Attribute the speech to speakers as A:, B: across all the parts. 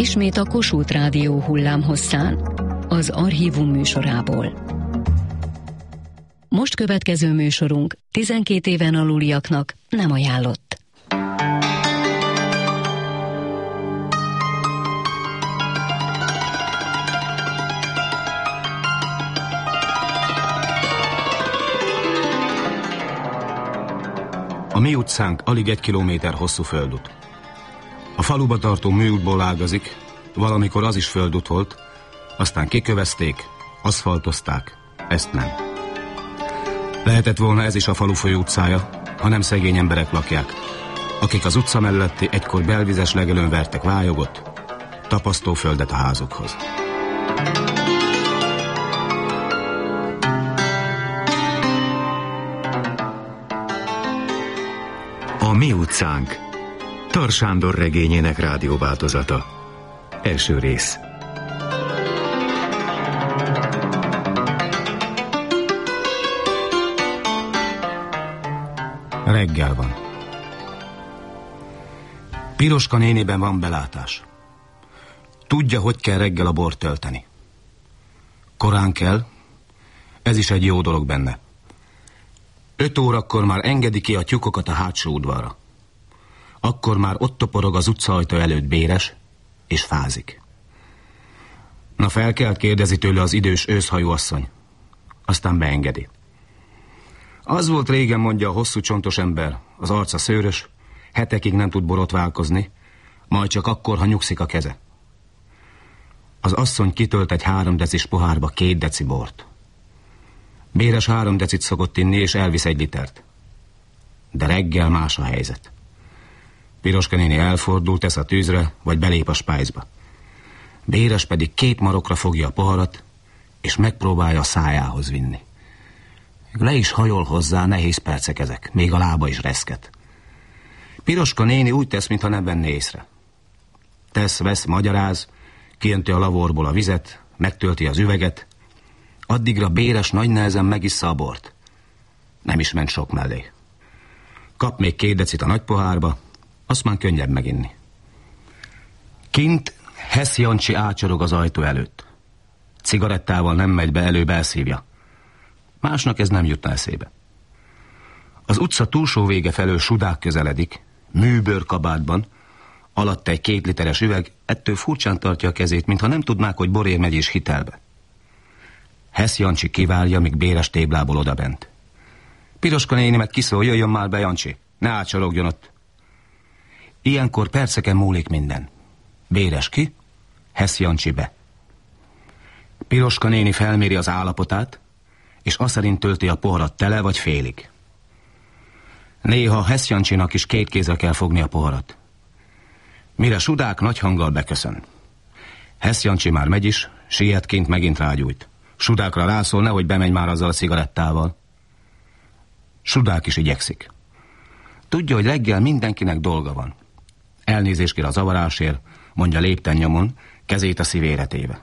A: Ismét a Kossuth Rádió hullámhosszán, az Archívum műsorából. Most következő műsorunk 12 éven aluliaknak nem ajánlott.
B: A mi utcánk alig 1 kilométer hosszú földút. A faluba tartó műútból ágazik, valamikor az is földút volt, aztán kikövezték, aszfaltozták, ezt nem. Lehetett volna ez is a falu főutcája, ha nem szegény emberek lakják, akik az utca melletti egykor belvizes legelőn vertek vályogot, tapasztóföldet a házukhoz.
C: A mi utcánk. Tar Sándor regényének rádióváltozata. Első rész.
B: Reggel van. Piroska néniben van belátás. Tudja, hogy kell reggel a bort tölteni. Korán kell, ez is egy jó dolog benne. 5 órakor már engedi ki a tyúkokat a hátsó udvarra. Akkor már ott toporog az utcaajtó előtt Béres, és fázik. Na fel kell, kérdezi tőle az idős őszhajú asszony. Aztán beengedi. Az volt régen, mondja a hosszú csontos ember, az arca szőrös, hetekig nem tud borotválkozni, majd csak akkor, ha nyugszik a keze. Az asszony kitölt egy 3 decis pohárba 2 deci bort. Béres 3 decit szokott inni, és elvisz 1 litert. De reggel más a helyzet. Piroska néni elfordul, tesz a tűzre, vagy belép a spájzba. Béres pedig 2 marokra fogja a poharat, és megpróbálja a szájához vinni. Le is hajol hozzá, nehéz percek ezek, még a lába is reszket. Piroska néni úgy tesz, mintha nem venné észre. Vesz, magyaráz, kiönti a lavorból a vizet, megtölti az üveget, addigra Béres nagy nehezen megissza a bort. Nem is ment sok mellé. Kap még 2 decit a nagy pohárba, azt már könnyebb meginni. Kint Hesz Jancsi ácsorog az ajtó előtt. Cigarettával nem megy be, előbb elszívja. Másnak ez nem jutna eszébe. Az utca túlsó vége felől Sudák közeledik, műbőrkabátban, alatt egy 2 literes üveg, ettől furcsán tartja a kezét, mintha nem tudnák, hogy borér megy és hitelbe. Hesz Jancsi kiválja, míg Béres téblából odabent. Piroska néni meg kiszól, jöjjön már be, Jancsi, ne ácsorogjon ott. Ilyenkor perceken múlik minden. Béres ki, Hesz Jancsi be. Piroska néni felméri az állapotát, és azt szerint tölti a poharat tele vagy félig. Néha Hesz Jancsinak is 2 kézre kell fogni a poharat. Mire Sudák nagy hanggal beköszön. Hesz Jancsi már megy is, sietként megint rágyújt. Sudákra rászól, nehogy bemegy már azzal a cigarettával. Sudák is igyekszik. Tudja, hogy reggel mindenkinek dolga van. Elnézést kér a zavarásért, mondja lépten nyomon, kezét a szívére téve.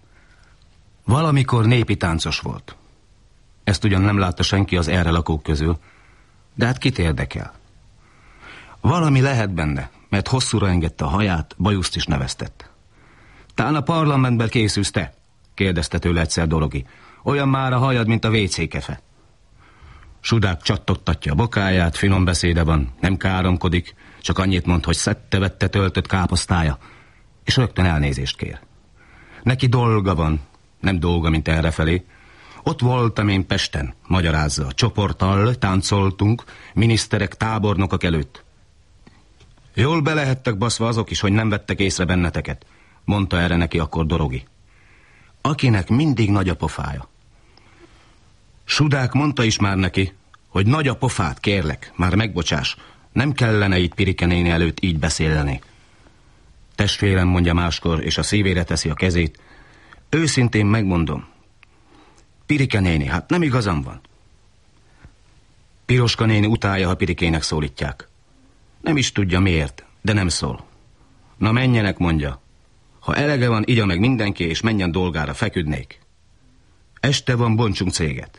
B: Valamikor népi táncos volt. Ezt ugyan nem látta senki az erre lakók közül, de hát kit érdekel. Valami lehet benne, mert hosszúra engedte a haját, bajuszt is neveztett. Tán a parlamentben készülsz te? Kérdezte tőle egyszer Dorogi. Olyan már a hajad, mint a WC kefe. Sudák csattogtatja a bokáját, finom beszéde van, nem káromkodik, csak annyit mond, hogy szedte-vette töltött káposztája, és rögtön elnézést kér. Neki dolga van, nem dolga, mint errefelé. Ott voltam én Pesten, magyarázza, csoporttal táncoltunk, miniszterek, tábornokok előtt. Jól be lehettek baszva azok is, hogy nem vettek észre benneteket, mondta erre neki akkor Dorogi. Akinek mindig nagy a pofája. Sudák mondta is már neki, hogy nagy a pofát, kérlek, már megbocsás, nem kellene itt Pirike néni előtt így beszélni. Testvérem, mondja máskor, és a szívére teszi a kezét. Őszintén megmondom. Pirike néni, hát nem igazam van. Piroska néni utálja, ha Pirikének szólítják. Nem is tudja miért, de nem szól. Na menjenek, mondja. Ha elege van, igya meg mindenki, és menjen dolgára, feküdnék. Este van, bontsunk céget.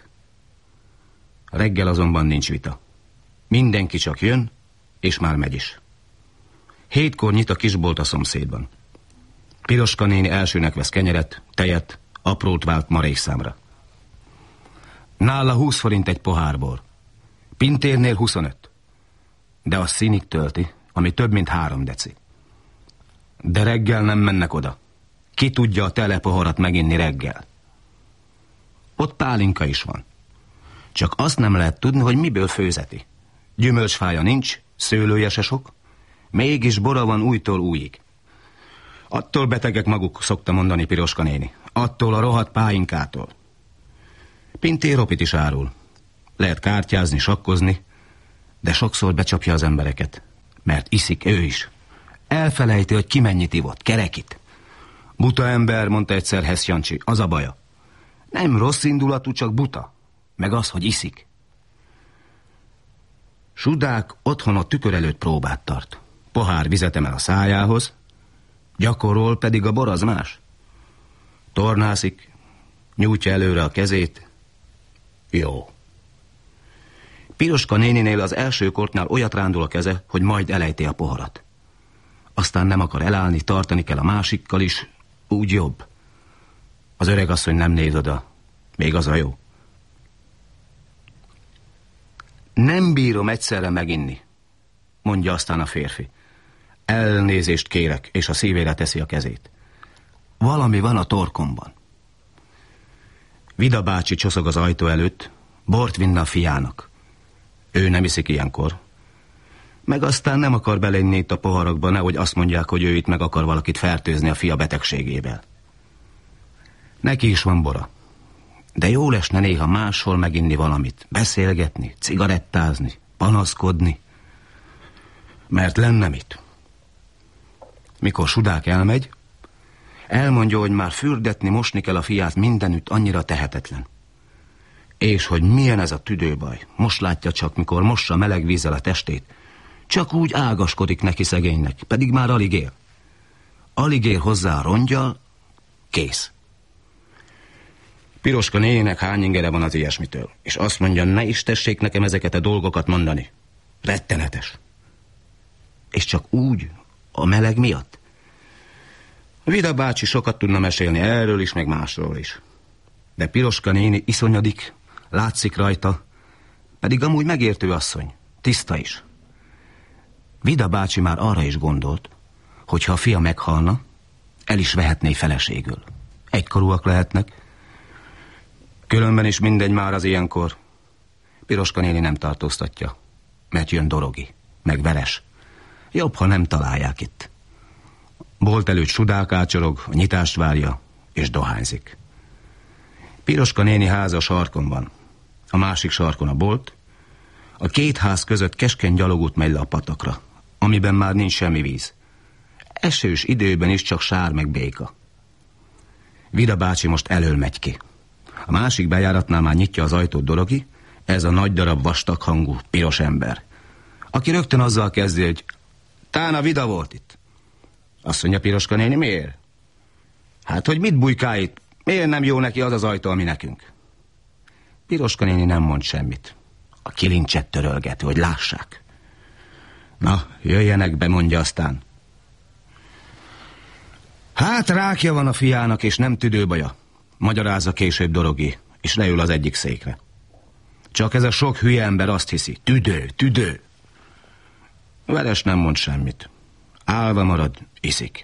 B: Reggel azonban nincs vita. Mindenki csak jön, és már megy is. 7-kor nyit a kisbolt a szomszédban. Piroska néni elsőnek vesz kenyeret, tejet, aprót vált marékszámra. Nála 20 forint egy pohár bor. Pintérnél 25. De a színig tölti, ami több mint 3 deci. De reggel nem mennek oda. Ki tudja a tele poharat meginni reggel? Ott pálinka is van. Csak azt nem lehet tudni, hogy miből főzeti. Gyümölcsfája nincs, szőlője se sok, mégis bora van újtól újig. Attól betegek maguk, szokta mondani Piroska néni. Attól a rohadt pálinkától. Pintér ropit is árul. Lehet kártyázni, sakkozni, de sokszor becsapja az embereket, mert iszik ő is. Elfelejti, hogy ki mennyit ivott, kerekit. Buta ember, mondta egyszer Hess Jancsi, az a baja. Nem rossz indulatú, csak buta. Meg az, hogy iszik. Sudák otthon a tükör előtt próbát tart. Pohár vizet emel a szájához, gyakorol, pedig a bor az más. Tornászik, nyújtja előre a kezét. Jó. Piroska néninél az első kortnál olyat rándul a keze, hogy majd elejti a poharat. Aztán nem akar elállni, tartani kell a másikkal is, úgy jobb. Az öregasszony nem néz oda, még az a jó. Nem bírom egyszerre meginni, mondja aztán a férfi. Elnézést kérek, és a szívére teszi a kezét. Valami van a torkomban. Vida bácsi csoszog az ajtó előtt, bort vinne a fiának. Ő nem iszik ilyenkor. Meg aztán nem akar belenni itt a poharakba, nehogy azt mondják, hogy ő itt meg akar valakit fertőzni a fia betegségével. Neki is van bora. De jól esne néha máshol meginni valamit, beszélgetni, cigarettázni, panaszkodni. Mert lenne mit. Mikor Sudák elmegy, elmondja, hogy már fürdetni, mosni kell a fiát mindenütt, annyira tehetetlen. És hogy milyen ez a tüdőbaj. Most látja csak, mikor mossa meleg vízzel a testét. Csak úgy ágaskodik neki szegénynek, pedig már alig él. Alig ér hozzá a rongyal, kész. Piroska néninek hány ingere van az ilyesmitől, és azt mondja, ne is tessék nekem ezeket a dolgokat mondani. Rettenetes. És csak úgy, a meleg miatt. Vida bácsi sokat tudna mesélni erről is, meg másról is. De Piroska néni iszonyadik, látszik rajta, pedig amúgy megértő asszony, tiszta is. Vida bácsi már arra is gondolt, hogy ha a fia meghalna, el is vehetné feleségül. Egykorúak lehetnek. Különben is mindegy már az ilyenkor. Piroska néni nem tartóztatja, mert jön Dorogi, meg Veres. Jobb, ha nem találják itt. Bolt előtt Sudák ácsorog, a nyitást várja, és dohányzik. Piroska néni háza a sarkon van. A másik sarkon a bolt. A két ház között keskeny gyalogút megy le a patakra, amiben már nincs semmi víz. Esős időben is csak sár meg béka. Vida bácsi most elől megy ki. A másik bejáratnál már nyitja az ajtót Dorogi, ez a nagy darab vastag hangú, piros ember, aki rögtön azzal kezdi, hogy tán a Vida volt itt. Azt mondja Piroska néni, miért? Hát, hogy mit bujkál itt? Miért nem jó neki az az ajtó, ami nekünk? Piroska néni nem mond semmit. A kilincset törölgeti, hogy lássák. Na, jöjjenek be, mondja aztán. Hát rákja van a fiának, és nem tüdőbaja, magyarázza később Dorogi, és leül az egyik székre. Csak ez a sok hülye ember azt hiszi, tüdő. Veres nem mond semmit. Állva marad, iszik.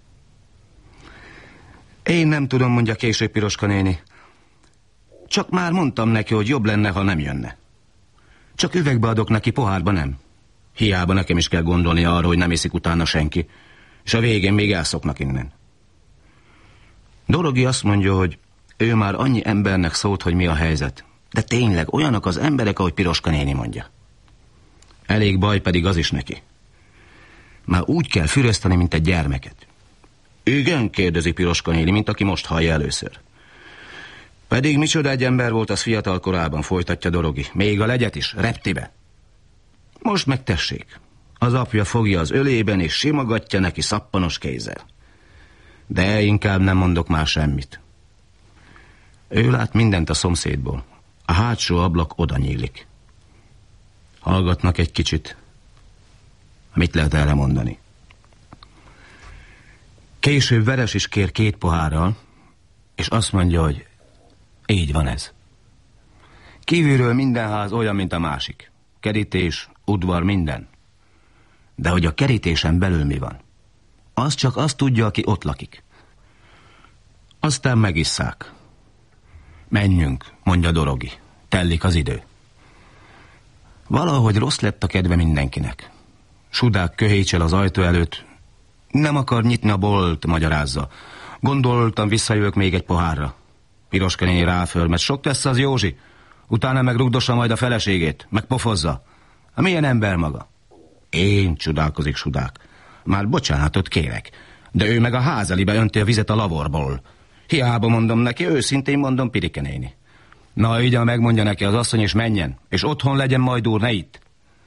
B: Én nem tudom, mondja később Piroska néni. Csak már mondtam neki, hogy jobb lenne, ha nem jönne. Csak üvegbe adok neki, pohárba nem. Hiába nekem is kell gondolni arra, hogy nem iszik utána senki, és a végén még elszoknak innen. Dorogi azt mondja, hogy ő már annyi embernek szólt, hogy mi a helyzet. De tényleg olyanok az emberek, ahogy Piroska néni mondja. Elég baj pedig az is neki. Már úgy kell füreszteni, mint egy gyermeket. Igen, kérdezi Piroska néni, mint aki most hallja először. Pedig micsoda egy ember volt az fiatal korában, folytatja Dorogi. Még a legyet is, reptibe. Most meg tessék. Az apja fogja az ölében, és simogatja neki szappanos kézzel. De inkább nem mondok már semmit. Ő lát mindent a szomszédból. A hátsó ablak oda nyílik. Hallgatnak egy kicsit. Mit lehet erre mondani? Később Veres is kér 2 pohárral, és azt mondja, hogy így van ez. Kívülről minden ház olyan, mint a másik. Kerítés, udvar, minden. De hogy a kerítésen belül mi van, az csak azt tudja, aki ott lakik. Aztán megisszák. Menjünk, mondja Dorogi. Tellik az idő. Valahogy rossz lett a kedve mindenkinek. Sudák köhécsel az ajtó előtt. Nem akar nyitni a bolt, magyarázza. Gondoltam, visszajövök még egy pohárra. Piroska néni ráföl, mert sok tesz az Józsi. Utána meg rugdossa majd a feleségét, meg pofozza. Milyen ember maga? Én, csodálkozik Sudák. Már bocsánatot kérek, de ő meg a házalibe önti a vizet a lavorból. Hiába mondom neki, őszintén mondom, Pirike néni. Na, így megmondja neki az asszony, és menjen, és otthon legyen majd úr, ne itt.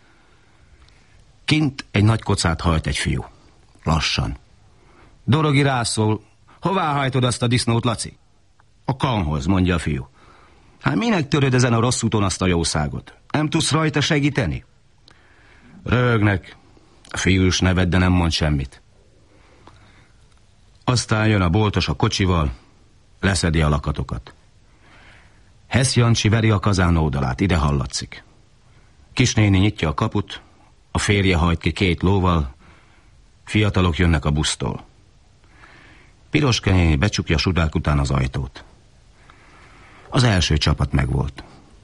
B: Kint egy nagy kocát hajt egy fiú. Lassan. Dorogi rászól, hová hajtod azt a disznót, Laci? A kanhoz, mondja a fiú. Hát minek töröd ezen a rossz úton azt a jószágot? Nem tudsz rajta segíteni? Röhögnek. A fiú is nevet, de nem mond semmit. Aztán jön a boltos a kocsival, leszedi a lakatokat. Hesz Jancsi veri a kazán oldalát, ide hallatszik. Kisnéni nyitja a kaput, a férje hajt ki 2 lóval, fiatalok jönnek a busztól. Piroska néni becsukja Sudák után az ajtót. Az első csapat megvolt.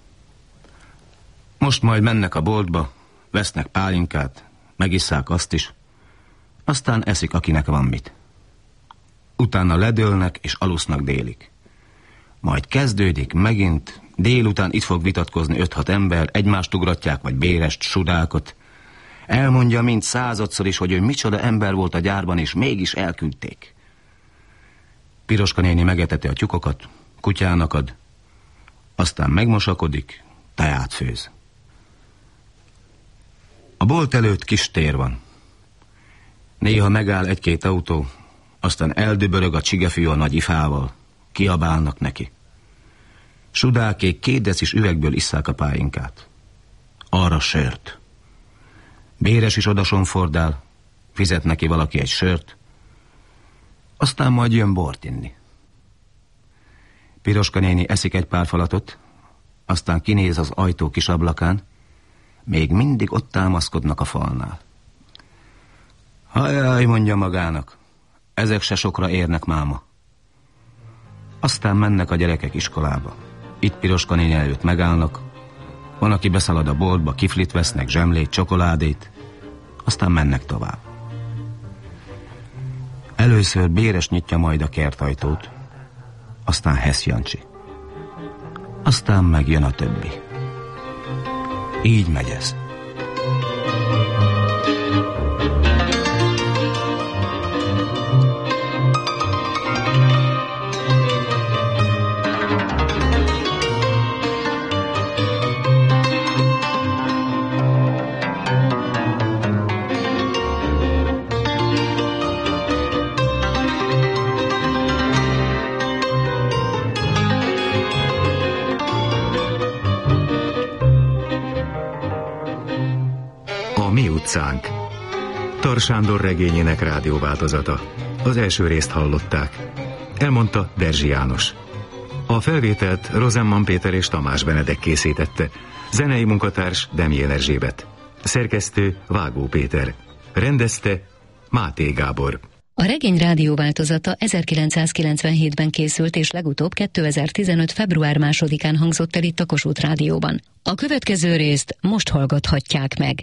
B: Most majd mennek a boltba, vesznek pálinkát, megisszák azt is, aztán eszik, akinek van mit. Utána ledőlnek és alusznak délig. Majd kezdődik megint, délután itt fog vitatkozni 5-6 ember, egymást ugratják, vagy Bérest, Sudákot. Elmondja mind 100-szor is, hogy ő micsoda ember volt a gyárban, és mégis elküldték. Piroska néni megeteti a tyúkokat, kutyának ad, aztán megmosakodik, teját főz. A bolt előtt kis tér van. Néha megáll 1-2 autó, aztán eldübörög a csigefiú a nagy ifával. Kiabálnak neki. Sudákék 2 decis üvegből isszák a pálinkát. Arra sört. Béres is odasonfordál, fizet neki valaki egy sört, aztán majd jön bort inni. Piroska néni eszik egy pár falatot, aztán kinéz az ajtó kis ablakán, még mindig ott támaszkodnak a falnál. Hajjaj, mondja magának, ezek se sokra érnek máma. Aztán mennek a gyerekek iskolába. Itt Piroska néni előtt megállnak, van, aki beszalad a boltba, kiflit vesznek, zsemlét, csokoládét, aztán mennek tovább. Először Béres nyitja majd a kertajtót, aztán Hesz Jancsi. Aztán megjön a többi. Így megy ez.
C: Utcánk. Tar Sándor regényének rádióváltozata. Az első részt hallották. Elmondta Derzsi János. A felvételt Rosenman Péter és Tamás Benedek készítette. Zenei munkatárs Demjén Erzsébet. Szerkesztő Vágó Péter. Rendezte Máté Gábor.
A: A regény rádióváltozata 1997-ben készült, és legutóbb 2015. február 2-án hangzott el itt a Kossuth Rádióban. A következő részt most hallgathatják meg.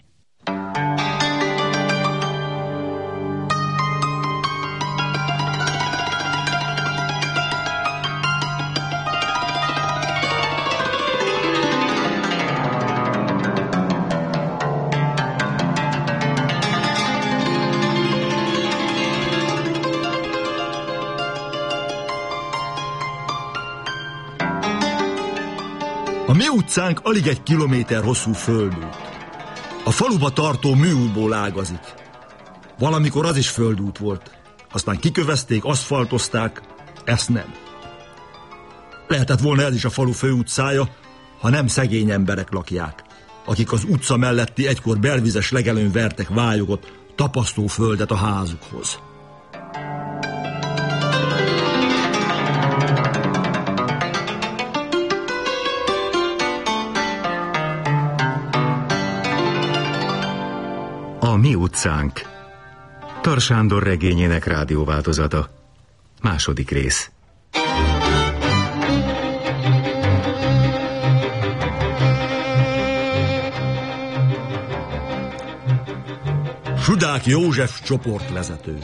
D: A mi utcánk alig 1 kilométer hosszú földút. A faluba tartó műútból ágazik. Valamikor az is földút volt. Aztán kikövezték, aszfaltozták, ezt nem. Lehetett volna ez is a falu főutcája, ha nem szegény emberek lakják, akik az utca melletti egykor belvizes legelőn vertek vályogot, tapasztó földet a házukhoz.
C: Mi utcánk. Tar Sándor regényének rádióváltozata. Második rész.
D: Sudák József csoportvezető.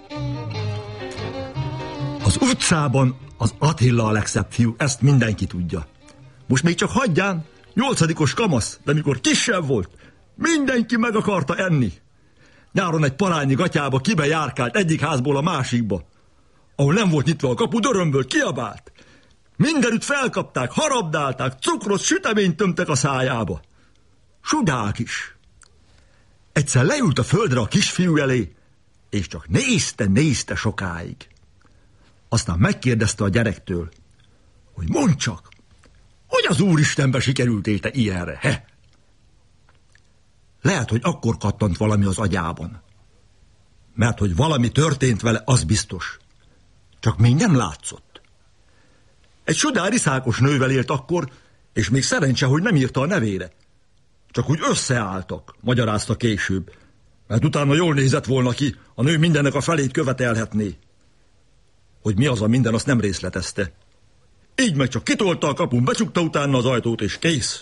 D: Az utcában az Attila a legszebb fiú, ezt mindenki tudja. Most még csak hagyján, 8-os kamasz, de mikor kisebb volt, mindenki meg akarta enni. Nyáron egy parányi gatyába kibe járkált egyik házból a másikba. Ahol nem volt nyitva a kapu, dörömből kiabált. Mindenütt felkapták, harabdálták, cukrot, süteményt tömtek a szájába. Sudák is. Egyszer leült a földre a kisfiú elé, és csak nézte sokáig. Aztán megkérdezte a gyerektől, hogy mondd csak, hogy az Úristenbe sikerült érte ilyenre, he? Lehet, hogy akkor kattant valami az agyában. Mert hogy valami történt vele, az biztos. Csak még nem látszott. Egy sudár iszákos nővel élt akkor, és még szerencse, hogy nem írta a nevére. Csak úgy összeálltak, magyarázta később. Mert utána jól nézett volna ki, a nő mindennek a felét követelhetné. Hogy mi az a minden, azt nem részletezte. Így meg csak kitolta a kapun, becsukta utána az ajtót, és kész.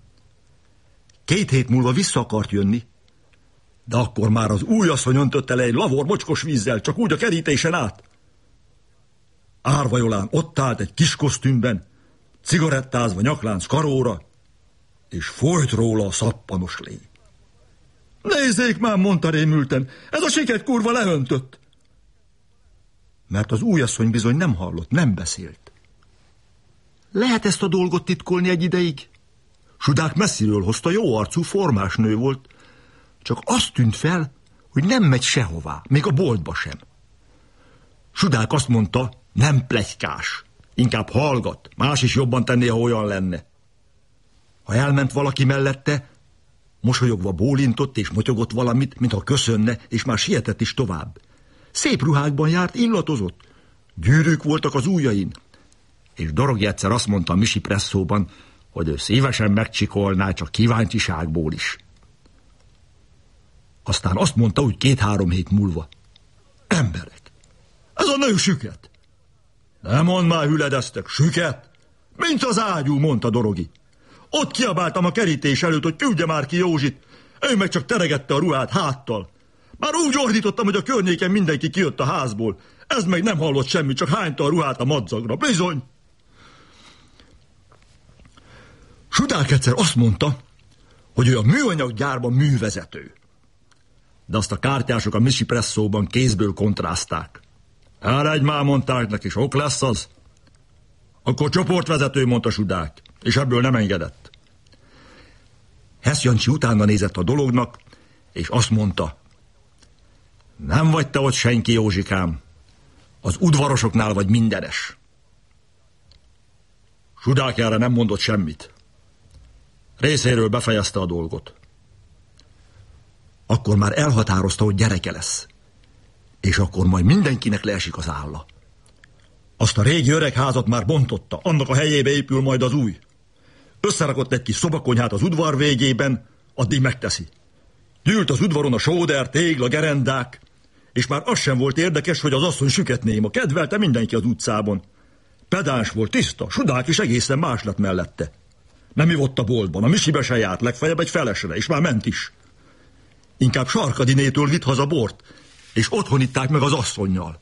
D: 2 hét múlva vissza akart jönni, de akkor már az újasszony öntötte le egy lavor mocskos vízzel, csak úgy a kerítésen át. Árvajolán ott állt egy kis kosztümben, cigarettázva nyaklánc karóra, és folyt róla a szappanos lé. Nézzék már, mondta rémülten, ez a siket kurva leöntött. Mert az újasszony bizony nem hallott, nem beszélt. Lehet ezt a dolgot titkolni egy ideig? Sudák messziről hozta, jó arcú, formás nő volt, csak azt tűnt fel, hogy nem megy sehová, még a boltba sem. Sudák azt mondta, nem pletykás, inkább hallgat, más is jobban tenné, ha olyan lenne. Ha elment valaki mellette, mosolyogva bólintott és motyogott valamit, mintha köszönne, és már sietett is tovább. Szép ruhákban járt, illatozott, gyűrűk voltak az ujjain, és Dorogi egyszer azt mondta a Misi Presszóban, hogy ő szívesen megcsikolná, csak kíváncsiságból is. Aztán azt mondta, úgy 2-3 hét múlva. Emberek, ez a nő süket. Nem mondd már, hüledeztek, süket? Mint az ágyú, mondta Dorogi. Ott kiabáltam a kerítés előtt, hogy küldje már ki Józsit. Ő meg csak teregette a ruhát háttal. Már úgy ordítottam, hogy a környéken mindenki kijött a házból. Ez meg nem hallott semmit, csak hányta a ruhát a madzagra. Bizony! Sudák egyszer azt mondta, hogy ő a műanyaggyárban művezető. De azt a kártyások a Misi Presszóban kézből kontrázták. Eredj már, mondták neki, sok lesz az. Akkor csoportvezető, mondta Sudák, és ebből nem engedett. Hesz Jancsi utána nézett a dolognak, és azt mondta, nem vagy te ott senki, Józsikám, az udvarosoknál vagy mindenes. Sudák erre nem mondott semmit. Részéről befejezte a dolgot. Akkor már elhatározta, hogy gyereke lesz. És akkor majd mindenkinek leesik az álla. Azt a régi öreg házat már bontotta, annak a helyébe épül majd az új. Összerakott egy kis szobakonyhát az udvar végében, addig megteszi. Gyűlt az udvaron a sóder, tégla, gerendák, és már az sem volt érdekes, hogy az asszony süketnéma, kedvelte mindenki az utcában. Pedáns volt, tiszta, Sudák is egészen más lett mellette. Nem ivott a boltban, a Misibe se járt, legfeljebb egy felesre, és már ment is. Inkább Sarkadinétől vitt haza bort, és otthon itták meg az asszonnyal.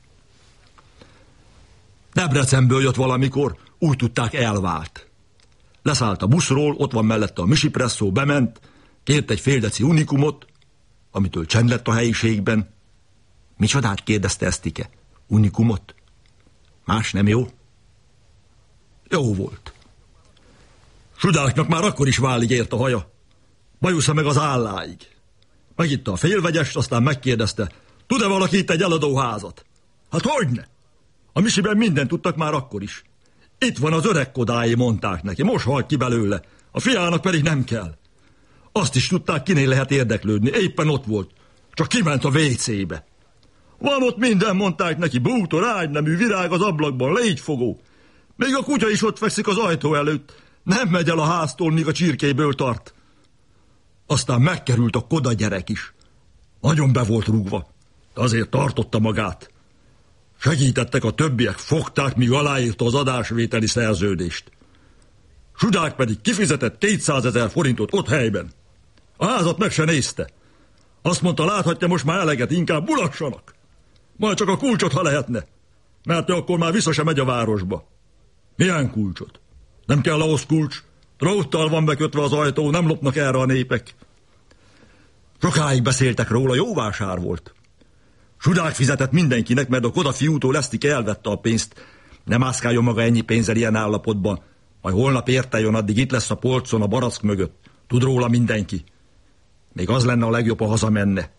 D: Debrecenből jött valamikor, úgy tudták, elvált. Leszállt a buszról, ott van mellette a Misi Presszó, bement, kért egy fél deci unikumot, amitől csend lett a helyiségben. Micsodát, kérdezte Esztike? Unikumot? Más nem jó? Jó volt. Sudáknak már akkor is válig ért a haja. Bajusza meg az álláig. Megitta a félvegyest, aztán megkérdezte, tud-e valaki itt egy eladóházat? Hát hogyne? A Misiben mindent tudtak már akkor is. Itt van az öreg Kodály, mondták neki, most halt ki belőle, a fiának pedig nem kell. Azt is tudták, kinél lehet érdeklődni, éppen ott volt, csak kiment a WC-be. Van ott minden, mondták neki, bútor, ágynemű, virág az ablakban, légyfogó. Még a kutya is ott fekszik az ajtó előtt, nem megy el a háztól, míg a csirkéből tart. Aztán megkerült a Koda gyerek is. Nagyon be volt rúgva, de azért tartotta magát. Segítettek a többiek, fogták, míg aláírta az adásvételi szerződést. Sudák pedig kifizetett 200 000 forintot ott helyben. A házat meg se nézte. Azt mondta, láthatja, most már eleget, inkább mulassanak. Majd csak a kulcsot, ha lehetne, mert ő akkor már vissza sem megy a városba. Milyen kulcsot? Nem kell ahhoz kulcs. Dróttal van bekötve az ajtó, nem lopnak erre a népek. Sokáig beszéltek róla, jó vásár volt. Sudák fizetett mindenkinek, mert a Koda fiútól Lesztik elvette a pénzt. Nem mászkáljon maga ennyi pénzzel ilyen állapotban. Majd holnap érteljon, addig itt lesz a polcon a barack mögött. Tud róla mindenki. Még az lenne a legjobb, ha hazamenne.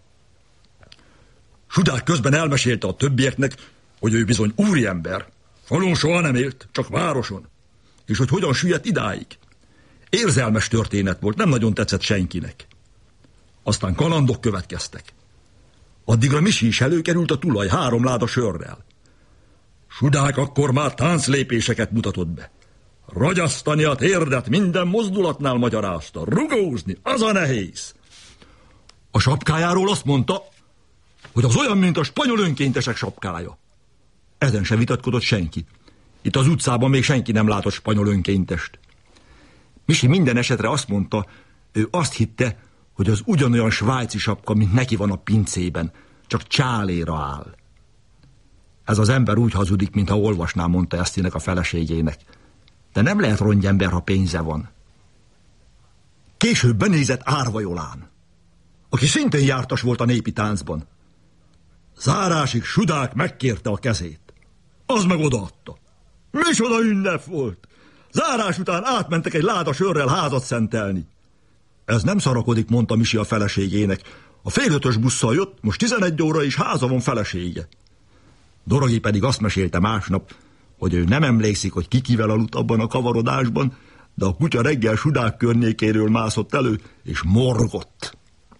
D: Sudák közben elmesélte a többieknek, hogy ő bizony úriember. Falun soha nem élt, csak városon. És hogy hogyan süllyedt idáig. Érzelmes történet volt, nem nagyon tetszett senkinek. Aztán kalandok következtek. Addigra Misi is előkerült a tulaj 3 láda sörrel. Sudák akkor már tánclépéseket mutatott be. Ragyasztani a térdet minden mozdulatnál magyarázta. Rugózni, az a nehéz. A sapkájáról azt mondta, hogy az olyan, mint a spanyol önkéntesek sapkája. Ezen se vitatkozott senki. Itt az utcában még senki nem látott spanyol önkéntest. Misi minden esetre azt mondta, ő azt hitte, hogy az ugyanolyan svájci sapka, mint neki van a pincében, csak csáléra áll. Ez az ember úgy hazudik, mintha olvasná, mondta Esztinek a feleségének. De nem lehet rongyember, ha pénze van. Később benézett Árva Jolán, aki szintén jártas volt a népi táncban. Zárásig Sudák megkérte a kezét. Az meg odaadta. Micsoda ünnep volt! Zárás után átmentek egy láda sörrel házat szentelni. Ez nem szarakodik, mondta Misi a feleségének. A 4:30 busszal jött, most 11 óra és háza van felesége. Dorogi pedig azt mesélte másnap, hogy ő nem emlékszik, hogy kivel aludt abban a kavarodásban, de a kutya reggel Sudák környékéről mászott elő, és morgott.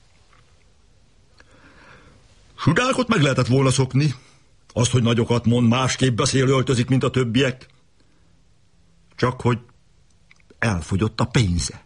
D: Sudákot meg lehetett volna szokni. Azt, hogy nagyokat mond, másképp beszél, öltözik, mint a többiek. Csak hogy elfogyott a pénze.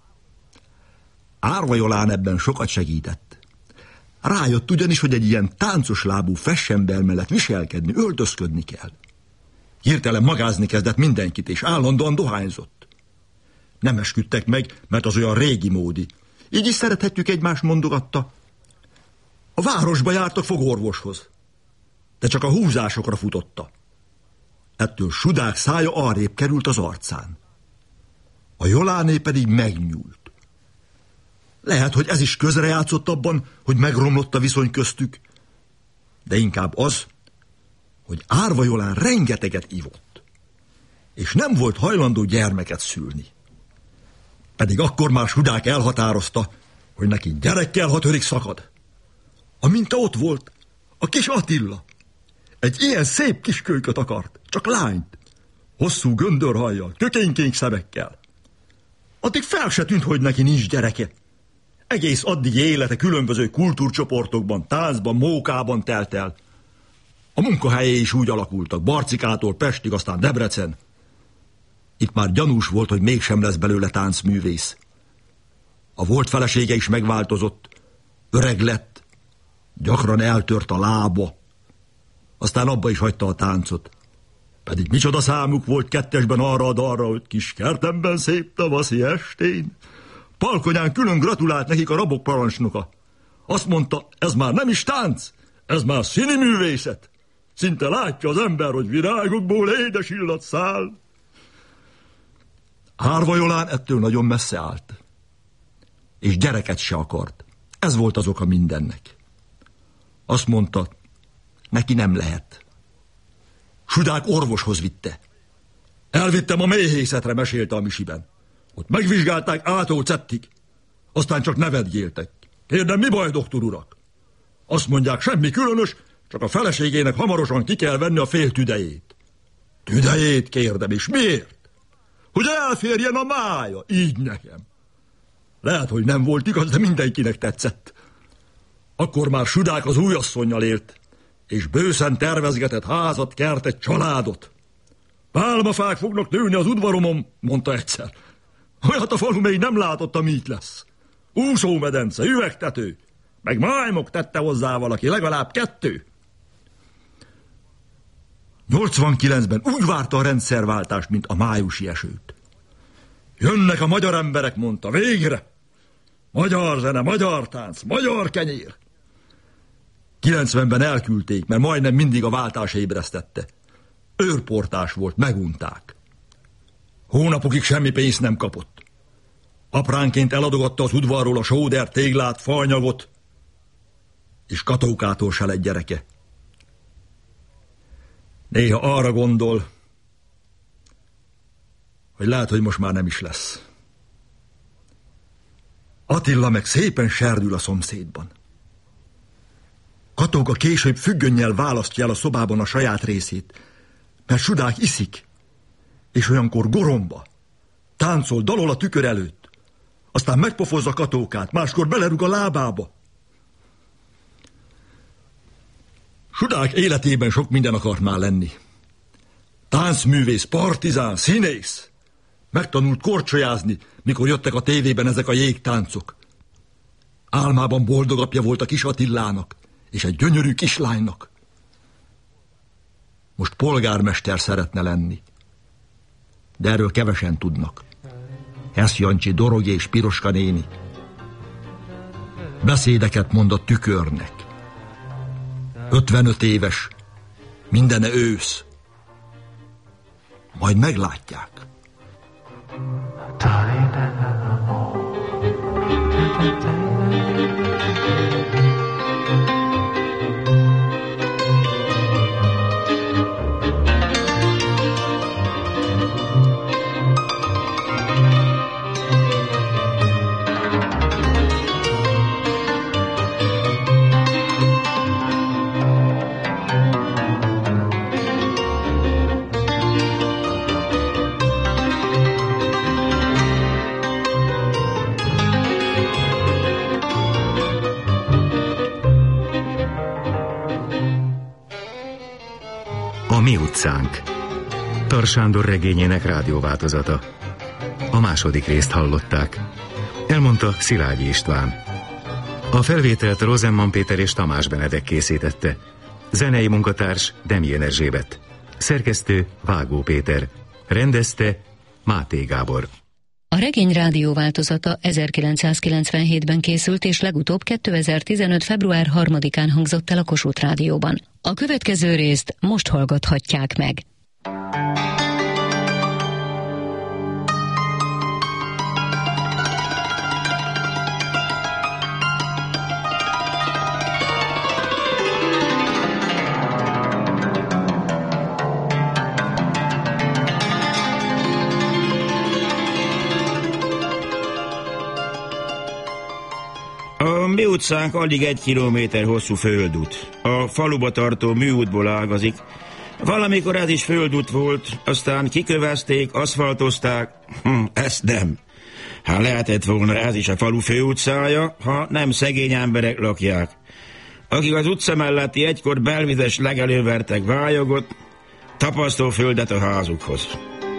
D: Árva Jolán ebben sokat segített. Rájött ugyanis, hogy egy ilyen táncos lábú fessember mellett viselkedni, öltözködni kell. Hirtelen magázni kezdett mindenkit, és állandóan dohányzott. Nem esküdtek meg, mert az olyan régi módi. Így is szerethetjük egymást, mondogatta. A városba jártak fogorvoshoz, de csak a húzásokra futotta. Ettől Sudák szája arrébb került az arcán. A Joláné pedig megnyúlt. Lehet, hogy ez is közrejátszott abban, hogy megromlott a viszony köztük, de inkább az, hogy Árva Jolán rengeteget ivott, és nem volt hajlandó gyermeket szülni. Pedig akkor már Sudák elhatározta, hogy neki gyerek kell, ha törik szakad. A minta ott volt, a kis Attila. Egy ilyen szép kis kölyköt akart, csak lányt. Hosszú göndörhajjal, kökénykénk szemekkel. Addig fel se tűnt, hogy neki nincs gyereke. Egész addigi élete különböző kultúrcsoportokban, táncban, mókában telt el. A munkahelyei is úgy alakultak, Barcikától Pestig, aztán Debrecen. Itt már gyanús volt, hogy mégsem lesz belőle táncművész. A volt felesége is megváltozott, öreg lett, gyakran eltört a lába, aztán abba is hagyta a táncot. Pedig micsoda számuk volt kettesben arra, hogy kis kertemben szép tavaszi estén. Palkonyán külön gratulált nekik a rabok parancsnoka. Azt mondta, ez már nem is tánc, ez már színiművészet. Szinte látja az ember, hogy virágokból édes illat száll. Árva Jolán ettől nagyon messze állt. És gyereket se akart. Ez volt az oka mindennek. Azt mondta, neki nem lehet. Sudák orvoshoz vitte. Elvittem a méhészetre, mesélte a Misiben. Ott megvizsgálták ától cettig. Aztán csak nevetgéltek. Kérdem, mi baj, doktor urak? Azt mondják, semmi különös, csak a feleségének hamarosan ki kell venni a fél tüdejét. Tüdejét, kérdem, és miért? Hogy elférjen a mája, így nekem. Lehet, hogy nem volt igaz, de mindenkinek tetszett. Akkor már Sudák az újasszonnyal élt, és bőszen tervezgetett házat, kertet, családot. Pálmafák fognak nőni az udvaromon, mondta egyszer. Olyat a falu még nem látott, ami így lesz. Úszómedence, üvegtető, meg májmok, tette hozzá valaki, legalább 2. 89-ben úgy várta a rendszerváltást, mint a májusi esőt. Jönnek a magyar emberek, mondta, végre! Magyar zene, magyar tánc, magyar kenyér! 90-ben elküldték, mert majdnem mindig a váltás ébresztette. Őrportás volt, megunták. Hónapokig semmi pénzt nem kapott. Apránként eladogatta az udvarról a sóder, téglát, faanyagot, és Katókától se lett gyereke. Néha arra gondol, hogy lehet, hogy most már nem is lesz. Attila meg szépen serdül a szomszédban. Katóka később függönnyel választja el a szobában a saját részét, mert Sudák iszik, és olyankor goromba, táncol, dalol a tükör előtt, aztán megpofozza Katókát, máskor belerúg a lábába. Sudák életében sok minden akart már lenni. Táncművész, partizán, színész. Megtanult korcsolyázni, mikor jöttek a tévében ezek a jégtáncok. Álmában boldog apja volt a kis Attilának, és egy gyönyörű kislánynak. Most polgármester szeretne lenni. De erről kevesen tudnak. Hesz Jancsi, Dorogi és Piroska néni. Beszédeket mond a tükörnek. 55 éves, mindene ősz. Majd meglátják.
C: A mi utcánk. Tar Sándor regényének rádióváltozata. A második részt hallották. Elmondta Szilágyi István. A felvételt Rosenman Péter és Tamás Benedek készítette. Zenei munkatárs Demjén Erzsébet. Szerkesztő Vágó Péter. Rendezte Máté Gábor.
A: A regény rádióváltozata 1997-ben készült, és legutóbb 2015. február 3-án hangzott el a Kossuth Rádióban. A következő részt most hallgathatják meg.
E: A mi utcánk alig 1 kilométer hosszú földút. A faluba tartó műútból ágazik. Valamikor ez is földút volt, aztán kikövezték, aszfaltozták. Ezt nem. Hát lehetett volna ez is a falu főutcája, ha nem szegény emberek lakják. Akik az utca melletti egykor belvizes legelőn vertek vályogot, tapasztóföldet a házukhoz.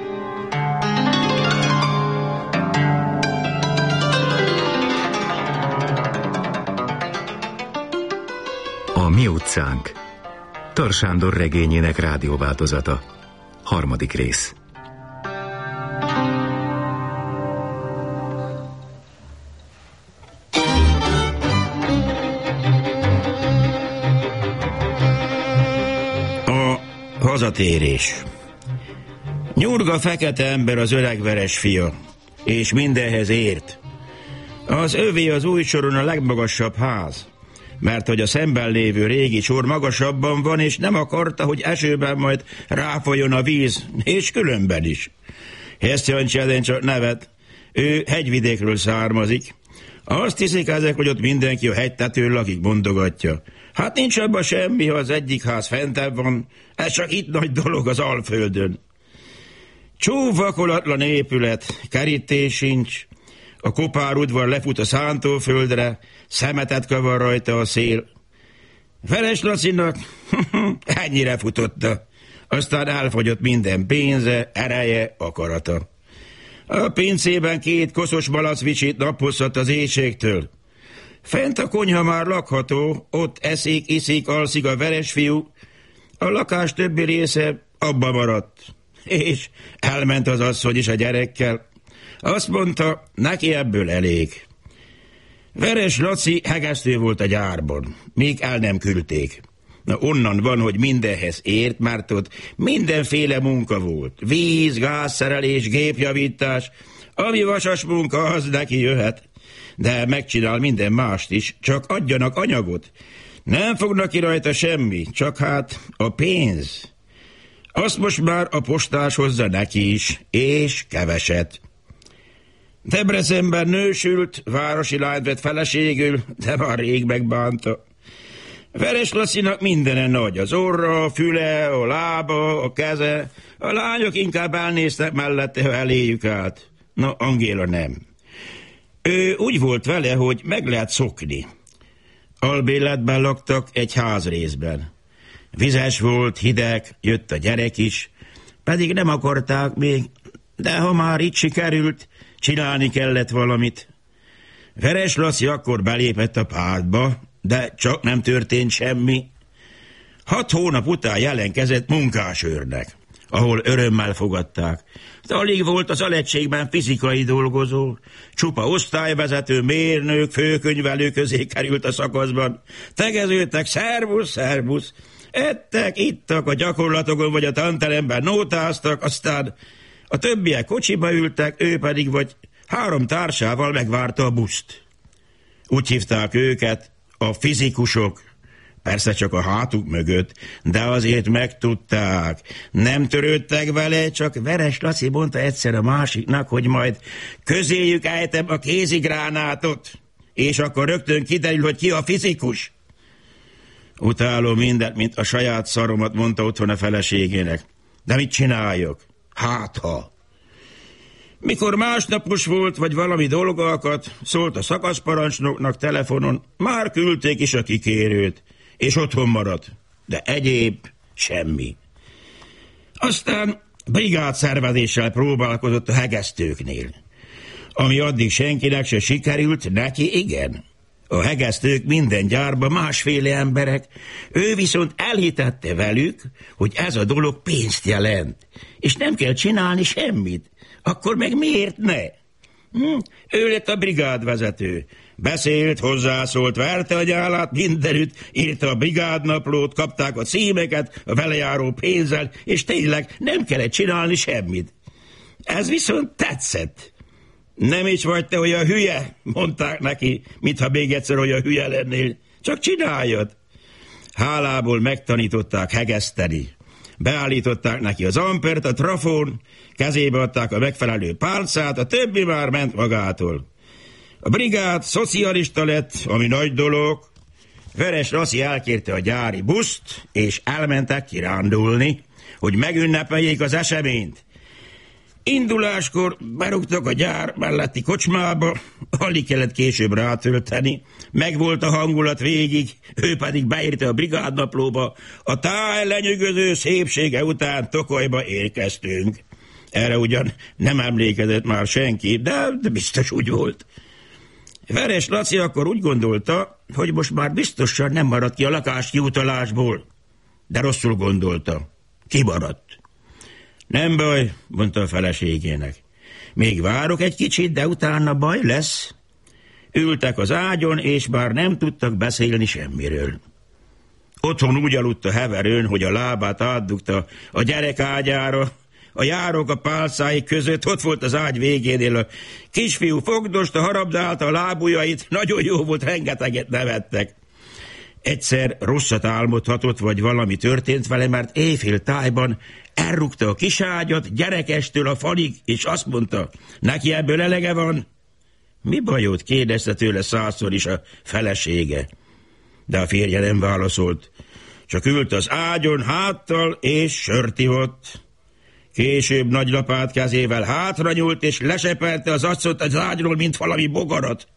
C: A mi utcánk. Tar Sándor regényének rádióváltozata. 3. rész.
E: A hazatérés. Nyurga fekete ember az öreg veres fia, és mindenhez ért. Az övé az új soron a legmagasabb ház, mert hogy a szemben lévő régi sor magasabban van, és nem akarta, hogy esőben majd ráfolyjon a víz, és különben is. Hesz Jancsi ezen csak nevet, ő hegyvidékről származik. Azt hiszik ezek, hogy ott mindenki a hegytetőn lakik, mondogatja. Hát nincs abban semmi, ha az egyik ház fentebb van, ez csak itt nagy dolog az Alföldön. Csúvakolatlan épület, kerítés sincs, a kopár udvar lefut a szántóföldre, szemetet kavar rajta a szél. Veres Lacinak ennyire futotta, aztán elfogyott minden pénze, ereje, akarata. A pincében 2 koszos malacvicsit napozhat az éjségtől. Fent a konyha már lakható, ott eszik, iszik, alszik a veres fiú. A lakás többi része abba maradt. És elment az asszony is a gyerekkel. Azt mondta, neki ebből elég. Veres Laci hegesztő volt a gyárban, még el nem küldték. Na onnan van, hogy mindenhez ért, mert ott mindenféle munka volt. Víz, gázszerelés, gépjavítás, ami vasas munka, az neki jöhet. De megcsinál minden mást is, csak adjanak anyagot. Nem fognak ki rajta semmi, csak hát a pénz. Azt most már a postás hozza neki is, és keveset. Debrecenben nősült, városi lányt vett feleségül, de már rég megbánta. Veres Lacinak mindene nagy, az orra, a füle, a lába, a keze. A lányok inkább elnéztek mellette, ha eléjük állt. Na, Angéla nem. Ő úgy volt vele, hogy meg lehet szokni. Albérletben laktak egy házrészben. Vizes volt, hideg, jött a gyerek is, pedig nem akarták még, de ha már itt sikerült, csinálni kellett valamit. Veres Laci akkor belépett a pártba, de csak nem történt semmi. 6 hónap után jelentkezett munkásőrnek, ahol örömmel fogadták. De alig volt az alegységben fizikai dolgozó, csupa osztályvezető, mérnök, főkönyvelő közé került a szakaszban. Tegeződtek, szervusz, szervusz. Ettek, ittak a gyakorlatokon vagy a tanteremben nótáztak, aztán a többiek kocsiba ültek, ő pedig vagy 3 társával megvárta a buszt. Úgy hívták őket a fizikusok, persze csak a hátuk mögött, de azért megtudták. Nem törődtek vele, csak Veres Laci mondta egyszer a másiknak, hogy majd közéjük ejtem a kézigránátot, és akkor rögtön kiderül, hogy ki a fizikus. Utálom mindent, mint a saját szaromat, mondta otthon a feleségének. De mit csináljak? Hát ha. Mikor másnapos volt, vagy valami dolga akadt, szólt a szakaszparancsnoknak telefonon, már küldték is a kikérőt, és otthon maradt. De egyéb semmi. Aztán brigádszervezéssel próbálkozott a hegesztőknél. Ami addig senkinek se sikerült, neki igen. A hegesztők minden gyárban másféle emberek, ő viszont elhitette velük, hogy ez a dolog pénzt jelent, és nem kell csinálni semmit. Akkor meg miért ne? Ő lett a brigádvezető. Beszélt, hozzászólt, verte a gyálát, mindenütt, írta a brigádnaplót, kapták a címeket, a vele járó pénzzel, és tényleg nem kellett csinálni semmit. Ez viszont tetszett. Nem is vagy te olyan hülye, mondták neki, mintha még egyszer olyan hülye lennél. Csak csináljad. Hálából megtanították hegeszteni. Beállították neki az ampert, a trafón, kezébe adták a megfelelő pálcát, a többi már ment magától. A brigád szocialista lett, ami nagy dolog. Veres Laci elkérte a gyári buszt, és elmentek kirándulni, hogy megünnepeljék az eseményt. Induláskor berúgtak a gyár melletti kocsmába, alig kellett később rátölteni, megvolt a hangulat végig, ő pedig beírta a brigádnaplóba, a táj lenyűgöző szépsége után Tokolyba érkeztünk. Erre ugyan nem emlékezett már senki, de biztos úgy volt. Veres Laci akkor úgy gondolta, hogy most már biztosan nem maradt ki a lakáskiutalásból, de rosszul gondolta, kimaradt. Nem baj, mondta a feleségének. Még várok egy kicsit, de utána baj lesz. Ültek az ágyon, és bár nem tudtak beszélni semmiről. Otthon úgy aludt a heverőn, hogy a lábát átdugta a gyerek ágyára, a járók a pálcái között, ott volt az ágy végénél a kisfiú fogdosta, harabdálta a lábujjait, nagyon jó volt, rengeteget nevettek. Egyszer rosszat álmodhatott, vagy valami történt vele, mert éjfél tájban elrúgta a kiságyat gyerekestől a falig, és azt mondta, neki ebből elege van. Mi bajod? Kérdezte tőle 100-szor is a felesége. De a férje nem válaszolt, csak ült az ágyon háttal, és sört ivott. Később nagy lapát kezével hátra nyúlt, és lesepelte az acot az ágyról, mint valami bogarat.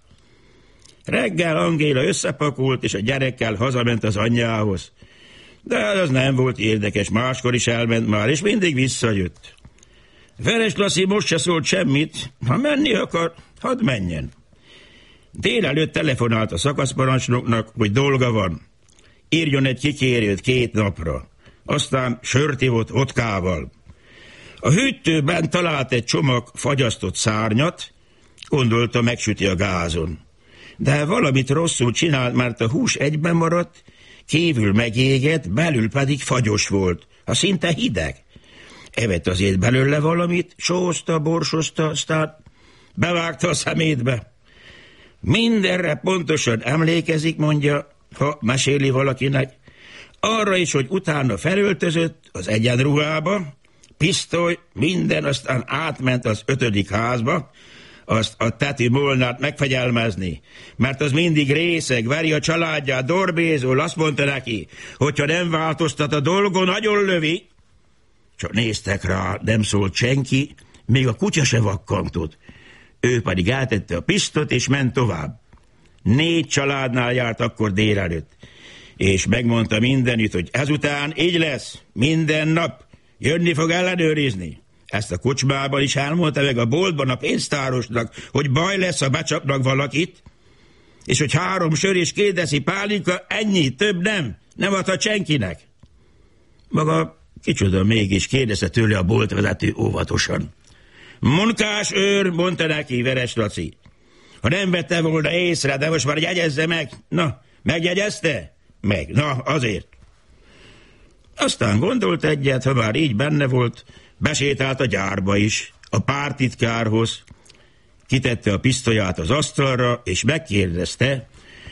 E: Reggel Angéla összepakult, és a gyerekkel hazament az anyjához. De az nem volt érdekes, máskor is elment már, és mindig visszajött. Veres Laci most se szólt semmit, ha menni akar, hadd menjen. Délelőtt telefonált a szakaszparancsnoknak, hogy dolga van. Írjon egy kikérőt 2 napra. Aztán sört ivott vodkával. A hűtőben talált egy csomag fagyasztott szárnyat, gondolta, megsüti a gázon. De valamit rosszul csinált, mert a hús egyben maradt, kívül megégett, belül pedig fagyos volt, szinte hideg. Evett azért belőle valamit, sózta, borsozta, aztán bevágta a szemétbe. Mindenre pontosan emlékezik, mondja, ha meséli valakinek. Arra is, hogy utána felöltözött az egyenruhába, pisztoly, minden, aztán átment az 5. házba, azt a Teti Molnát megfegyelmezni, mert az mindig részeg, veri a családját, dorbézol, azt mondta neki, hogyha nem változtat a dolgon, nagyon lövi. Csak néztek rá, nem szólt senki, még a kutya se vakkantott. Ő pedig eltette a pisztot, és ment tovább. 4 családnál járt akkor délelőtt, és megmondta mindenütt, hogy ezután így lesz, minden nap jönni fog ellenőrizni. Ezt a kocsmában is elmondta, meg a boltban a pénztárosnak, hogy baj lesz, ha becsapnak valakit, és hogy 3 sör és 2 deci pálinka, ennyi, több nem adhat senkinek. Maga kicsoda mégis, kérdezte tőle a boltvezető óvatosan. Munkás őr, mondta neki Veres Laci. Ha nem vette volna észre, de most már jegyezze meg. Na, megjegyezte? Meg, na, azért. Aztán gondolt egyet, ha már így benne volt, besétált a gyárba is, a pártitkárhoz, kitette a pisztolyát az asztalra, és megkérdezte,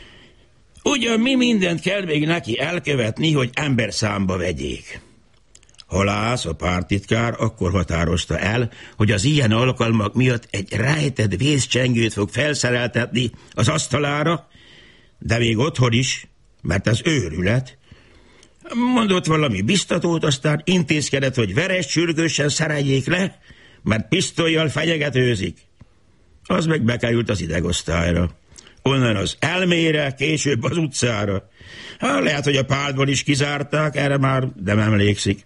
E: ugyan mi mindent kell még neki elkövetni, hogy emberszámba vegyék. Halász, a pártitkár akkor határozta el, hogy az ilyen alkalmak miatt egy rejtett vészcsengőt fog felszereltetni az asztalára, de még otthon is, mert az őrület. Mondott valami biztatót, aztán intézkedett, hogy Veres sürgősen szereljék le, mert pisztollyal fenyegetőzik. Az meg bekerült az idegosztályra. Onnan az elmére, később az utcára. Lehet, hogy a pártból is kizárták, erre már nem emlékszik.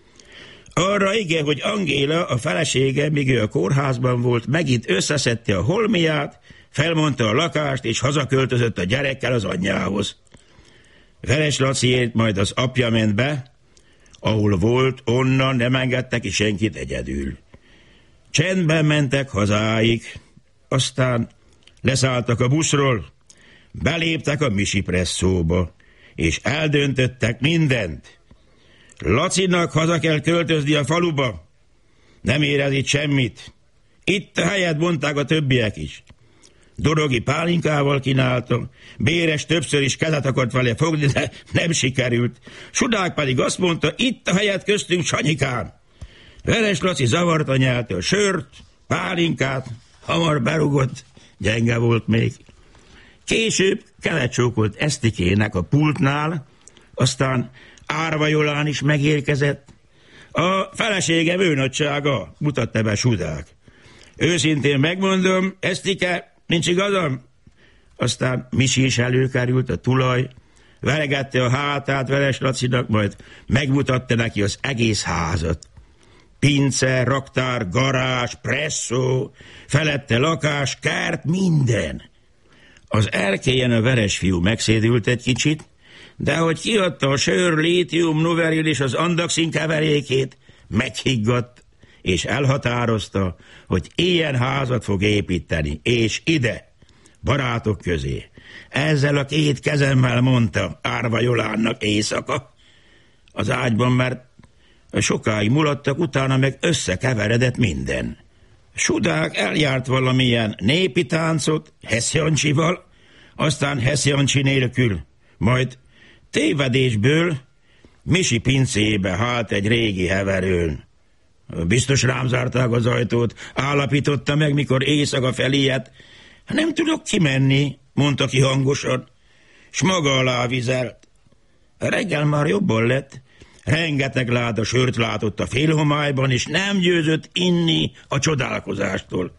E: Arra igen, hogy Angéla, a felesége, míg ő a kórházban volt, megint összeszedte a holmiát, felmondta a lakást, és hazaköltözött a gyerekkel az anyjához. Veres Laciért majd az apja ment be, ahol volt, onnan nem engedtek ki senkit egyedül. Csendben mentek hazáig, aztán leszálltak a buszról, beléptek a Misi Presszóba, és eldöntöttek mindent. Lacinak haza kell költözni a faluba, nem érez itt semmit. Itt a helyet, mondták a többiek is. Dorogi pálinkával kínálta, Béres többször is kezet akart vele fogni, de nem sikerült. Sudák pedig azt mondta, itt a helyet köztünk, Sanyikám. Veres Laci zavarta nyelte a sört, pálinkát, hamar berugott, gyenge volt még. Később kelecsókolt Esztikének a pultnál, aztán Árva Jolán is megérkezett. A feleségem őnagysága, mutatta be Sudák. Őszintén megmondom, Esztike, nincs igazam? Aztán Misi is előkerült, a tulaj, veregette a hátát Veres Lacinak, majd megmutatta neki az egész házat. Pince, raktár, garázs, presszó, felette lakás, kert, minden. Az erkélyen a Veres fiú megszédült egy kicsit, de hogy kiadta a sör, lítium, nuveril és az andaxin keverékét, meghiggadt, és elhatározta, hogy ilyen házat fog építeni, és ide, barátok közé. Ezzel a 2 kezemmel, mondta Árva Jolánnak éjszaka. Az ágyban, mert sokáig mulattak, utána meg összekeveredett minden. Sudák eljárt valamilyen népi táncot, Hessjancsival, aztán Hessjancsi nélkül, majd tévedésből Misi pincébe hált egy régi heverőn. Biztos rám zárták az ajtót, állapította meg, mikor éjszaka felijedt. Nem tudok kimenni, mondta ki hangosan, s maga alá vizelt. Reggel már jobban lett, rengeteg láda sört látott a félhomályban, és nem győzött inni a csodálkozástól.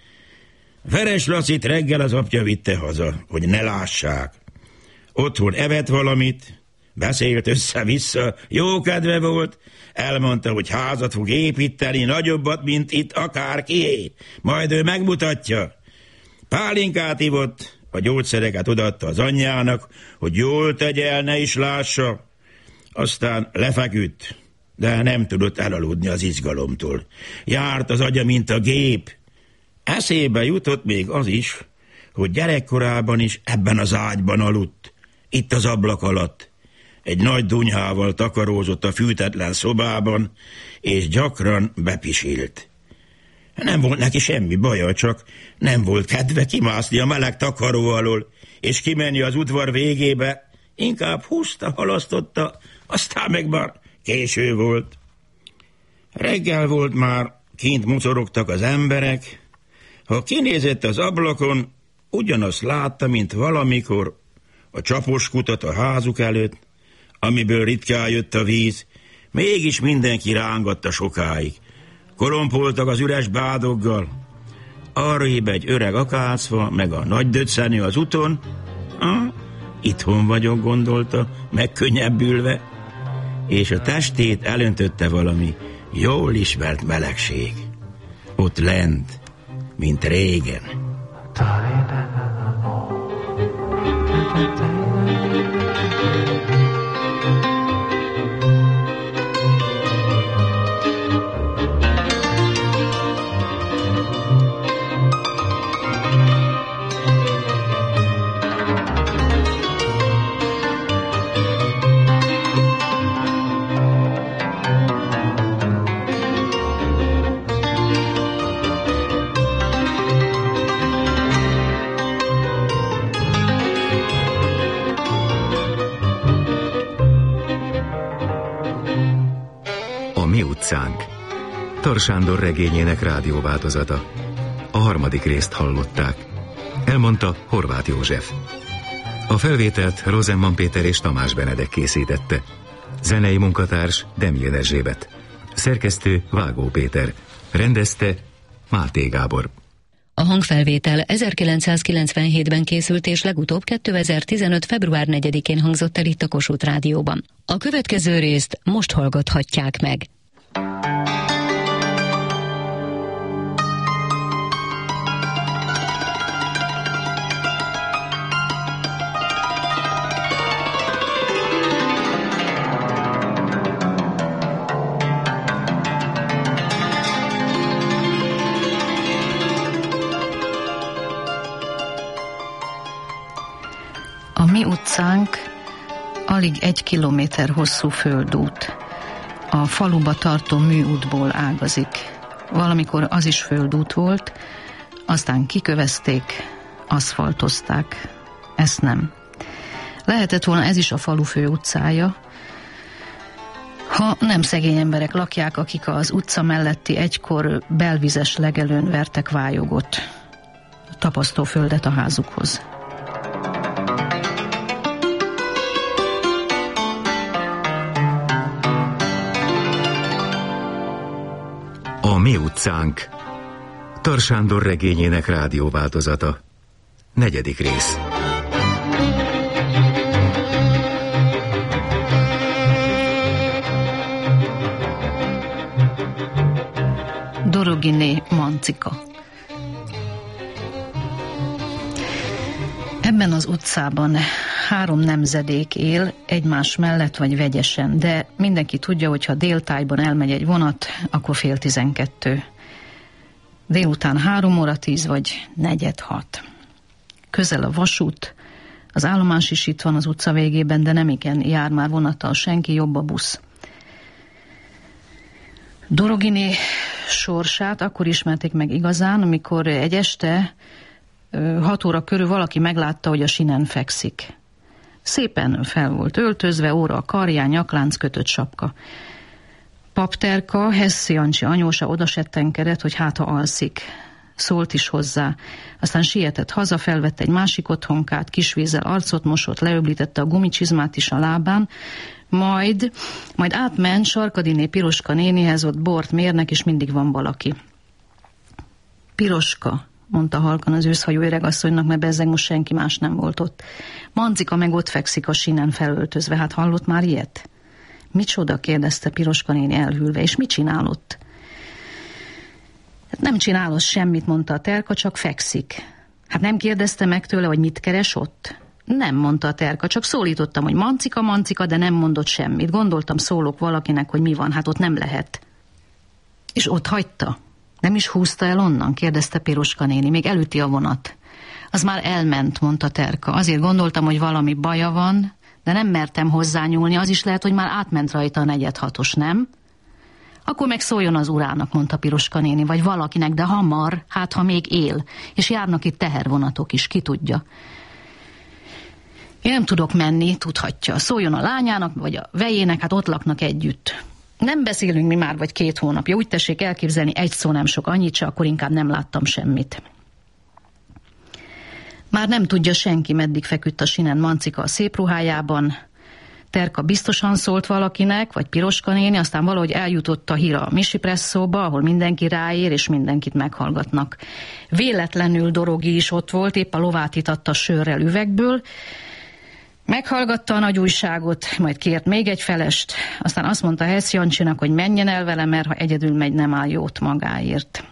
E: Veres Lacit reggel az apja vitte haza, hogy ne lássák. Otthon evett valamit, beszélt össze-vissza, jó kedve volt, elmondta, hogy házat fog építeni, nagyobbat, mint itt akárkié, majd ő megmutatja. Pálinkát ivott, a gyógyszereket odaadta az anyjának, hogy jól tegye el, ne is lássa. Aztán lefeküdt, de nem tudott elaludni az izgalomtól. Járt az agya, mint a gép. Eszébe jutott még az is, hogy gyerekkorában is ebben az ágyban aludt, itt az ablak alatt. Egy nagy dunyhával takarózott a fűtetlen szobában, és gyakran bepisilt. Nem volt neki semmi baja, csak nem volt kedve kimászni a meleg takaró alól, és kimenni az udvar végébe, inkább húzta, halasztotta, aztán meg már késő volt. Reggel volt már, kint mocorogtak az emberek. Ha kinézett az ablakon, ugyanazt látta, mint valamikor a csapos kutat a házuk előtt, amiből ritkán jött a víz, mégis mindenki rángatta sokáig. Kolompoltak az üres bádoggal. Arrébb egy öreg akácfa, meg a nagy döccenő az úton. Itthon vagyok, gondolta, megkönnyebbülve, és a testét elöntötte valami jól ismert melegség. Ott lent, mint régen.
C: Tar Sándor regényének rádióváltozata. A 3. részt hallották. Elmondta Horváth József. A felvételt Rosenman Péter és Tamás Benedek készítette. Zenei munkatárs Demjén Erzsébet. Szerkesztő Vágó Péter. Rendezte Máté Gábor.
A: A hangfelvétel 1997-ben készült, és legutóbb 2015. február 4-én hangzott el itt a Kossuth Rádióban. A következő részt most hallgathatják meg.
F: A mi utcánk alig 1 kilométer hosszú földút. A faluba tartó műútból ágazik. Valamikor az is földút volt, aztán kikövezték, aszfaltozták. Ezt nem. Lehetett volna ez is a falu főutcája, ha nem szegény emberek lakják, akik az utca melletti egykor belvizes legelőn vertek vályogot, tapasztóföldet a házukhoz.
C: A mi utcánk. Tar Sándor regényének rádióváltozata. 4. rész.
F: Doroginé Mancika. Ebben az utcában 3 nemzedék él, egymás mellett vagy vegyesen, de mindenki tudja, hogy ha déltájban elmegy egy vonat, akkor 11:30. Délután 3:10 vagy 4:45. Közel a vasút, az állomás is itt van az utca végében, de nem igen jár már vonattal senki, jobb a busz. Doroginé sorsát akkor ismerték meg igazán, amikor egy este 6 óra körül valaki meglátta, hogy a sinen fekszik. Szépen fel volt öltözve, óra a karján, nyaklánc, kötött sapka. Papterka, Hessz Jancsi anyósa odasettenkedett, hogy hát ha alszik. Szólt is hozzá. Aztán sietett haza, felvette egy másik otthonkát, kisvízzel arcot mosott, leöblítette a gumicsizmát is a lábán, majd átment Sarkadiné Piroska nénihez, ott bort mérnek, és mindig van valaki. Piroska, mondta halkan az őszhajú öregasszonynak, mert bezzeg most senki más nem volt ott. Mancika meg ott fekszik a sinen felöltözve, hát hallott már ilyet? Micsoda? Kérdezte Piroska néni elhűlve, és mit csinálott? Hát nem csinálott semmit, mondta a Terka, csak fekszik. Hát nem kérdezte meg tőle, hogy mit keres ott? Nem, mondta a Terka, csak szólítottam, hogy Mancika, Mancika, de nem mondott semmit. Gondoltam, szólok valakinek, hogy mi van, hát ott nem lehet. És ott hagyta? Nem is húzta el onnan? Kérdezte Piroska néni, még elüti a vonat. Az már elment, mondta Terka. Azért gondoltam, hogy valami baja van, de nem mertem hozzányúlni, az is lehet, hogy már átment rajta a 4-6-os, nem? Akkor meg szóljon az urának, mondta Piroska néni, vagy valakinek, de hamar, hát ha még él, és járnak itt tehervonatok is, ki tudja. Én nem tudok menni, tudhatja. Szóljon a lányának, vagy a vejének, hát ott laknak együtt. Nem beszélünk mi már vagy 2 hónapja, úgy tessék elképzelni, egy szó nem sok, annyit se, akkor inkább nem láttam semmit. Már nem tudja senki, meddig feküdt a sinen Mancika a szép ruhájában. Terka biztosan szólt valakinek, vagy Piroska néni, aztán valahogy eljutott a hír a Misi Presszóba, ahol mindenki ráér, és mindenkit meghallgatnak. Véletlenül Dorogi is ott volt, épp a lovát itatta sörrel üvegből. Meghallgatta a nagy újságot, majd kért még egy felest, aztán azt mondta Hesz Jancsinak, hogy menjen el vele, mert ha egyedül megy, nem áll jót magáért.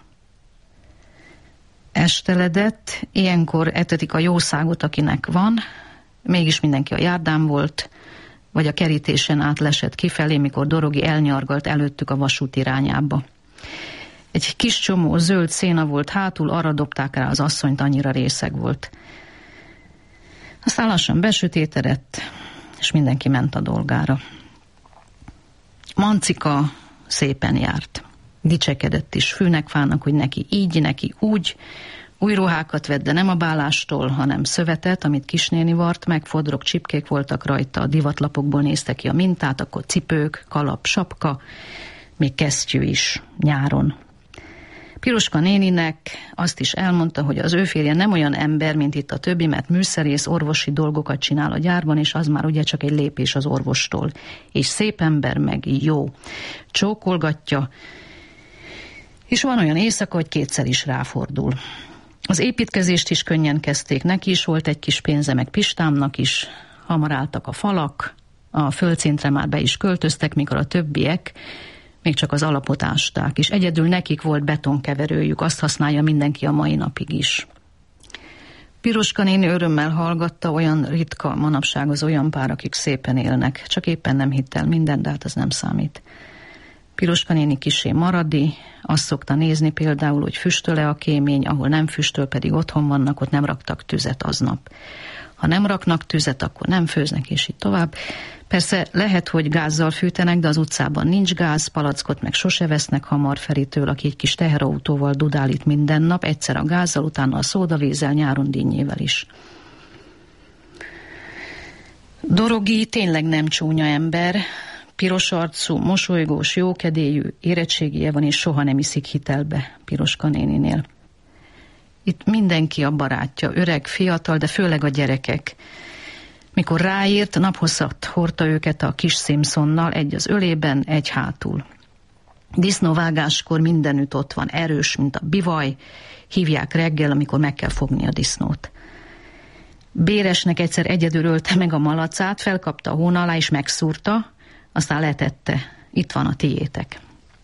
F: Esteledett, ilyenkor etetik a jószágot, akinek van, mégis mindenki a járdán volt, vagy a kerítésen át lesett kifelé, mikor Dorogi elnyargalt előttük a vasút irányába. Egy kis csomó zöld széna volt hátul, arra dobták rá az asszonyt, annyira részeg volt. Aztán lassan besötétedett, és mindenki ment a dolgára. Mancika szépen járt. Dicsekedett is fűnek-fának, hogy neki így, neki úgy. Új ruhákat vett, de nem a bálástól, hanem szövetet, amit kisnéni vart meg, fodrok, csipkék voltak rajta, a divatlapokból nézte ki a mintát, akkor cipők, kalap, sapka, még kesztyű is nyáron. Piroska néninek azt is elmondta, hogy az ő férje nem olyan ember, mint itt a többi, mert műszerész, orvosi dolgokat csinál a gyárban, és az már ugye csak egy lépés az orvostól. És szép ember, meg jó. Csókolgatja, és van olyan éjszaka, hogy 2-szer is ráfordul. Az építkezést is könnyen kezdték, neki is volt egy kis pénze, meg Pistámnak is, hamar álltak a falak, a földszintre már be is költöztek, mikor a többiek még csak az alapot ásták, és egyedül nekik volt betonkeverőjük, azt használja mindenki a mai napig is. Piroska néni örömmel hallgatta, olyan ritka manapság az olyan pár, akik szépen élnek, csak éppen nem hitt el minden, de hát az nem számít. Piroska néni kissé maradi, azt szokta nézni például, hogy füstöl-e a kémény, ahol nem füstöl, pedig otthon vannak, ott nem raktak tüzet aznap. Ha nem raknak tüzet, akkor nem főznek, és így tovább. Persze lehet, hogy gázzal fűtenek, de az utcában nincs gáz, palackot meg sose vesznek hamar Feritől, aki egy kis teherautóval dudál itt minden nap, egyszer a gázzal, utána a szódavízzel, nyáron dinnyével is. Dorogi tényleg nem csúnya ember, piros arcú, mosolygós, jókedélyű, érettségie van, és soha nem iszik hitelbe Piroska néninél. Itt mindenki a barátja, öreg, fiatal, de főleg a gyerekek. Mikor ráírt, naphosszat hordta őket a kis Simpsonnal, egy az ölében, egy hátul. Disznóvágáskor mindenütt ott van, erős, mint a bivaj, hívják reggel, amikor meg kell fogni a disznót. Béresnek egyszer egyedül ölte meg a malacát, felkapta a hón alá és megszúrta, aztán letette, itt van a tiétek.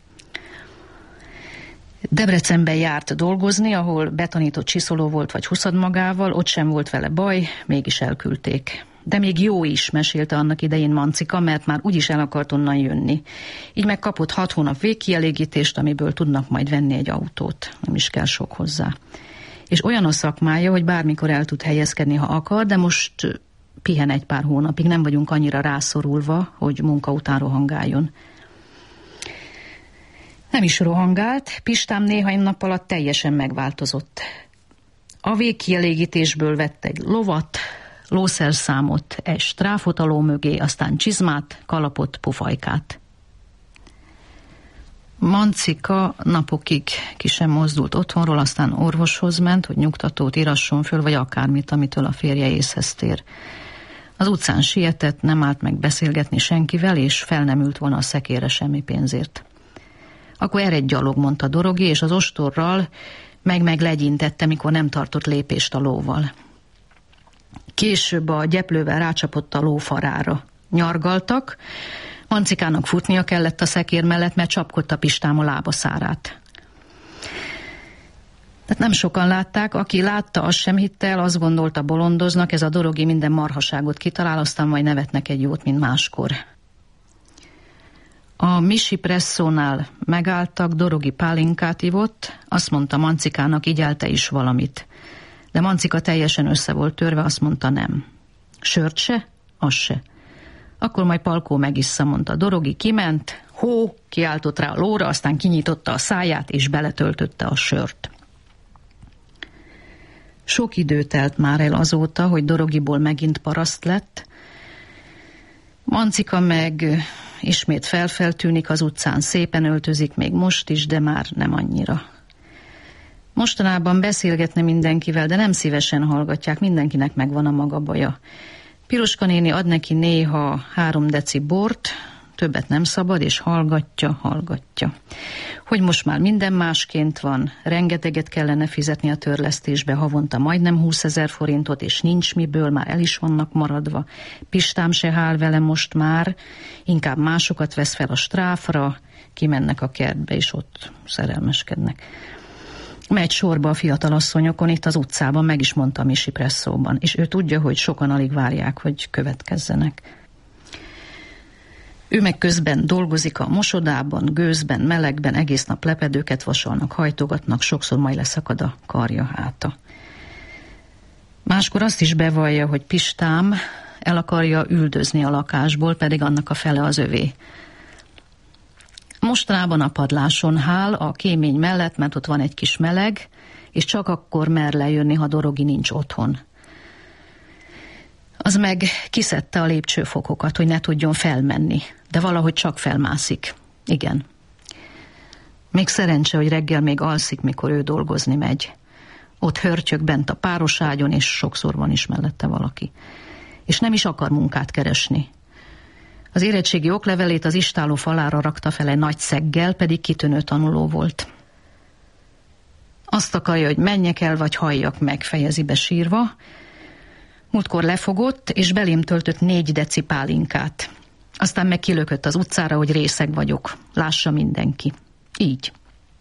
F: Debrecenben járt dolgozni, ahol betanított csiszoló volt vagy huszad magával, ott sem volt vele baj, mégis elküldték. De még jó is, mesélte annak idején Mancika, mert már úgyis el akart onnan jönni. Így megkapott 6 hónap végkielégítést, amiből tudnak majd venni egy autót, nem is kell sok hozzá. És olyan a szakmája, hogy bármikor el tud helyezkedni, ha akar, de most pihen egy pár hónapig, nem vagyunk annyira rászorulva, hogy munka után rohangáljon. Nem is rohangált, Pistám néhány nap alatt teljesen megváltozott. A végkielégítésből vett egy lovat, lószerszámot, egy stráfot a ló mögé, aztán csizmát, kalapot, pufajkát. Mancika napokig ki sem mozdult otthonról, aztán orvoshoz ment, hogy nyugtatót írasson föl, vagy akármit, amitől a férje észhez tér. Az utcán sietett, nem állt meg beszélgetni senkivel, és fel nem ült volna a szekére semmi pénzért. Akkor eredj gyalog, mondta Dorogi, és az ostorral meg legyintette, mikor nem tartott lépést a lóval. Később a gyeplővel rácsapott a ló farára. Nyargaltak, Mancikának futnia kellett a szekér mellett, mert csapkodta Pistám a lábaszárát. Tehát nem sokan látták, aki látta, az sem hitte el, azt gondolta, bolondoznak, ez a Dorogi minden marhaságot kitalál, aztán majd nevetnek egy jót, mint máskor. A Misi Presszónál megálltak, Dorogi pálinkát ivott, azt mondta Mancikának, igyál te is valamit. De Mancika teljesen össze volt törve, azt mondta nem. Sört se? Az se. Akkor majd Palkó megissza, mondta. Dorogi kiment, hó, kiáltott rá a lóra, aztán kinyitotta a száját, és beletöltötte a sört. Sok idő telt már el azóta, hogy Dorogiból megint paraszt lett. Mancika meg ismét feltűnik az utcán, szépen öltözik még most is, de már nem annyira. Mostanában beszélgetne mindenkivel, de nem szívesen hallgatják, mindenkinek megvan a maga baja. Piroska néni ad neki néha 3 deci bort, többet nem szabad, és hallgatja. Hogy most már minden másként van, rengeteget kellene fizetni a törlesztésbe, havonta majdnem 20 000 forintot, és nincs miből, már el is vannak maradva. Pistám se hál vele most már, inkább másokat vesz fel a stráfra, kimennek a kertbe, és ott szerelmeskednek. Megy sorba a fiatalasszonyokon, itt az utcában, meg is mondta a Misi Presszóban, és ő tudja, hogy sokan alig várják, hogy következzenek. Ő meg közben dolgozik a mosodában, gőzben, melegben, egész nap lepedőket vasalnak, hajtogatnak, sokszor majd leszakad a karja háta. Máskor azt is bevallja, hogy Pistám el akarja üldözni a lakásból, pedig annak a fele az övé. Mostanában a padláson hál a kémény mellett, mert ott van egy kis meleg, és csak akkor mer lejönni, ha Dorogi nincs otthon. Az meg kiszedte a lépcsőfokokat, hogy ne tudjon felmenni, de valahogy csak felmászik. Igen. Még szerencse, hogy reggel még alszik, mikor ő dolgozni megy. Ott hörtyög bent a pároságyon, és sokszor van is mellette valaki. És nem is akar munkát keresni. Az érettségi oklevelét az istálló falára rakta fel egy nagy szeggel, pedig kitűnő tanuló volt. Azt akarja, hogy menjek el, vagy halljak meg, fejezi be sírva. Múltkor lefogott, és belém töltött 4 deci pálinkát. Aztán meg kilökött az utcára, hogy részeg vagyok. Lássa mindenki. Így.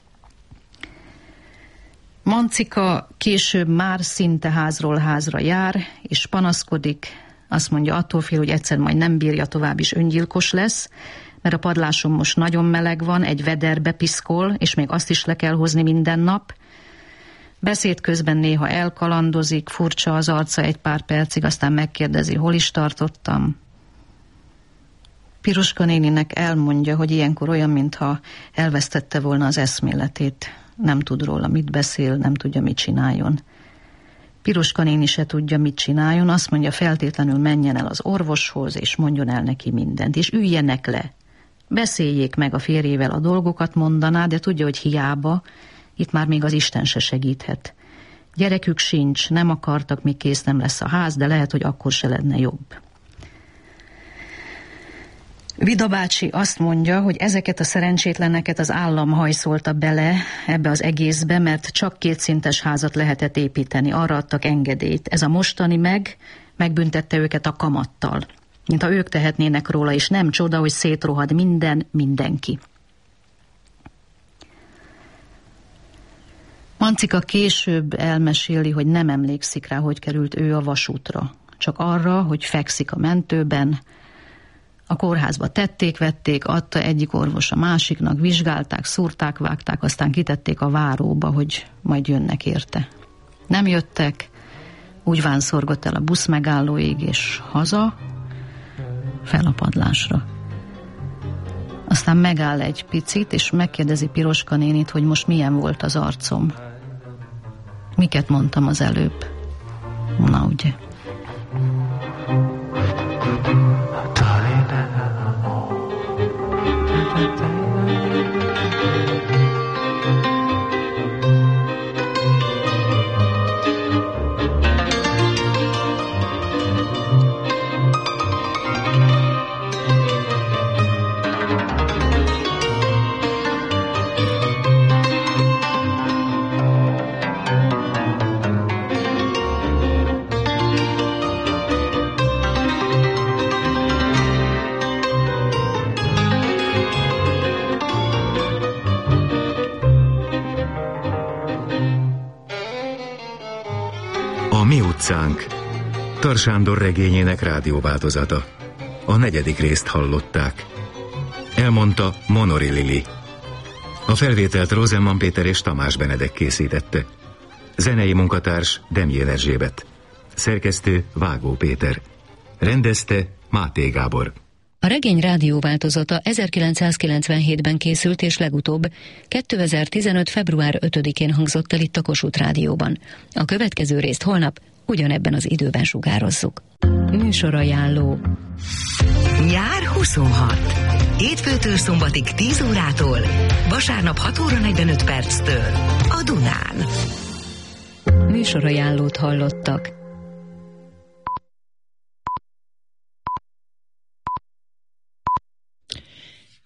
F: Mancika később már szinte házról házra jár, és panaszkodik. Azt mondja, attól fél, hogy egyszer majd nem bírja tovább, is öngyilkos lesz, mert a padláson most nagyon meleg van, egy vederbe piszkol, és még azt is le kell hozni minden nap. Beszéd közben néha elkalandozik, furcsa az arca egy pár percig, aztán megkérdezi, hol is tartottam. Piroska néninek elmondja, hogy ilyenkor olyan, mintha elvesztette volna az eszméletét. Nem tud róla, mit beszél, nem tudja, mit csináljon. Piroska néni se tudja, mit csináljon, azt mondja, feltétlenül menjen el az orvoshoz, és mondjon el neki mindent, és üljenek le. Beszéljék meg a férjével a dolgokat, mondaná, de tudja, hogy hiába, itt már még az Isten se segíthet. Gyerekük sincs, nem akartak, míg kész nem lesz a ház, de lehet, hogy akkor se lenne jobb. Vida bácsi azt mondja, hogy ezeket a szerencsétleneket az állam hajszolta bele ebbe az egészbe, mert csak 2 szintes házat lehetett építeni, arra adtak engedélyt. Ez a mostani megbüntette őket a kamattal, mintha ők tehetnének róla, és nem csoda, hogy szétrohad mindenki. Mancika később elmeséli, hogy nem emlékszik rá, hogy került ő a vasútra, csak arra, hogy fekszik a mentőben. A kórházba tették-vették, adta egyik orvos a másiknak, vizsgálták, szúrták, vágták, aztán kitették a váróba, hogy majd jönnek érte. Nem jöttek, úgy vánszorgott el a busz megállóig, és haza, fel a padlásra. Aztán megáll egy picit, és megkérdezi Piroska nénit, hogy most milyen volt az arcom. Miket mondtam az előbb? Na ugye.
C: utcánk. Tar Sándor regényének rádióváltozata. A 4. részt hallották. Elmondta Monori Lili. A felvételt Rosenman Péter és Tamás Benedek készítette. Zenei munkatárs Demjén Erzsébet. Szerkesztő Vágó Péter. Rendezte Máté Gábor.
A: A regény rádióváltozata 1997-ben készült, és legutóbb 2015. február 5-én hangzott el itt a Kossuth Rádióban. A következő részt holnap ugyanebben az időben sugározzuk. Műsorajánló.
G: Nyár 26. Hétfőtől szombatig 10 órától, vasárnap 6 óra 45 perctől a Dunán.
A: Műsorajánlót hallottak.